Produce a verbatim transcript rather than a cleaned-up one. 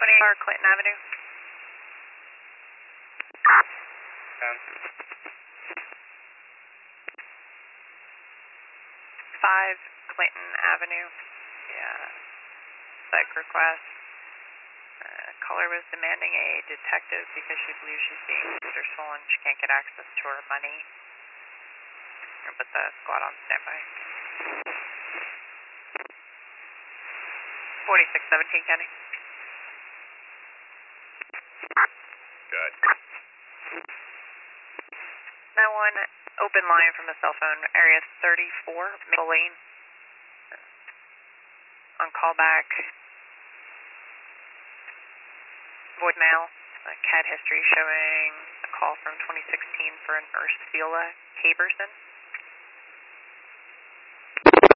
twenty-four Clinton Avenue. ten. five Clinton Avenue. Yeah. Psych request. Uh, caller was demanding a detective because she believes she's being used or stolen. She can't get access to her money. I'll put the squad on standby. forty-six seventeen, Kenny. Good. nine one, open line from a cell phone, area thirty-four, Maple Lane. On callback. Voicemail. Uh, C A D history showing a call from twenty sixteen for an Ursula Caberson.